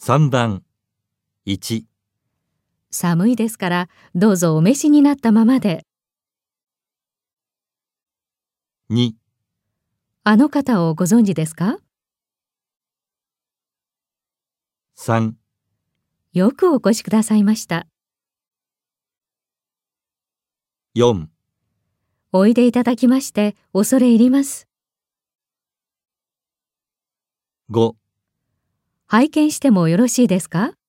3番1、 寒いですからどうぞお召しになったままで。 2、 あの方をご存知ですか？ 3、 よくお越しくださいました。 4、 おいでいただきまして恐れ入ります。 5 拝見してもよろしいですか？